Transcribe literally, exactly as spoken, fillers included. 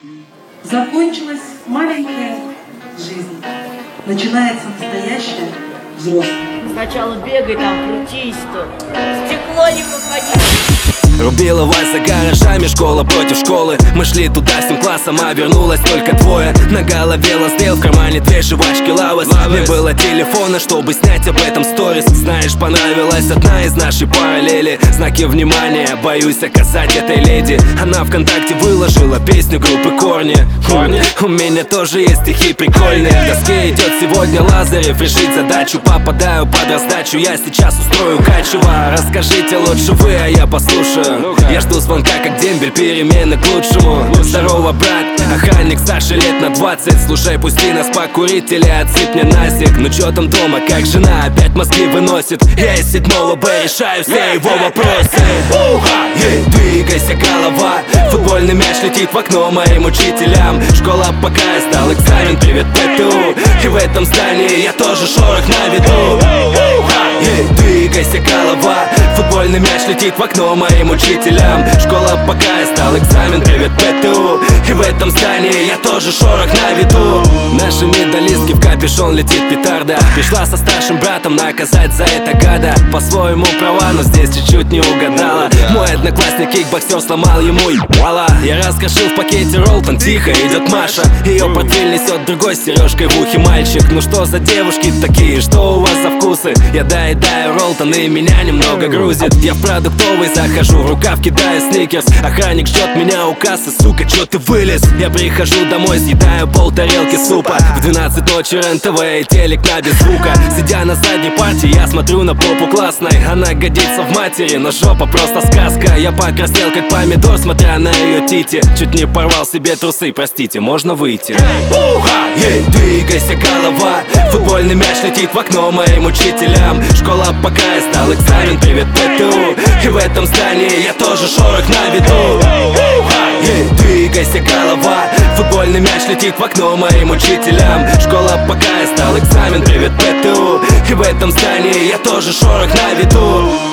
Закончилась маленькая жизнь. Начинается настоящая взрослая. Сначала бегай там, крутись тут. Стекло не попади. Рубила вас за гаражами, школа против школы. Мы шли туда всем классом, а вернулось только двое. На голове лаздел, в кармане две жвачки Лавес. Не было телефона, чтобы снять об этом сторис. Знаешь, понравилась одна из нашей параллели. Знаки внимания, боюсь оказать этой леди. Она ВКонтакте выложила песню группы Корни. Корни? У меня тоже есть стихи прикольные. В доске идет сегодня Лазарев решить задачу. Попадаю под раздачу, я сейчас устрою качево. Расскажите лучше вы, а я послушаю. Я жду звонка, как дембель, перемены к лучшему. Здорово, брат, охранник старше лет на двадцать. Слушай, пусти нас покурить или отсыпь мне насик. Ну чё там дома, как жена опять мозги выносит? Я из седьмого Б решаю все его вопросы. Ей, двигайся, голова. Футбольный мяч летит в окно моим учителям. Школа пока я сдал экзамен, привет, ПТУ. И в этом здании я тоже шорох на виду. Ей, двигайся, голова. Футбольный мяч летит в окно моим учителям. Школа пока я сдал экзамен, привет, ПТУ. И в этом здании я тоже шорох на виду. Наши медалистки в капюшон летит петарда. Пришла со старшим братом наказать за это гада. По-своему права, но здесь чуть-чуть не угадала. Мой одноклассник кикбоксер сломал ему ебало. Я раскрошил в пакете Ролтон, тихо идет Маша. Ее портфель несет другой с сережкой в ухе мальчик. Ну что за девушки такие, что у вас за вкусы? Я доедаю Ролтон и меня немного грузит. Я в продуктовый захожу, в рукав кидаю сникерс. Охранник ждет меня у кассы, сука, чё ты вылез? Я прихожу домой, съедаю пол тарелки супа. В двенадцать ночи РЕН-ТВ и телек на без звука. Сидя на задней партии, я смотрю на попу классной. Она годится в матери, но жопа просто сказка. Я покраснел как помидор, смотря на ее тити. Чуть не порвал себе трусы, простите, можно выйти? Ей, двигайся, голова. Футбольный мяч летит в окно моим учителям. Школа пока я сдал экзамен, привет, ПТУ. И в этом здании я тоже шорох на виду. Ей, двигайся, голова. Футбольный мяч летит в окно моим учителям. Школа пока я сдал экзамен, привет, ПТУ. И в этом здании я тоже шорох на виду.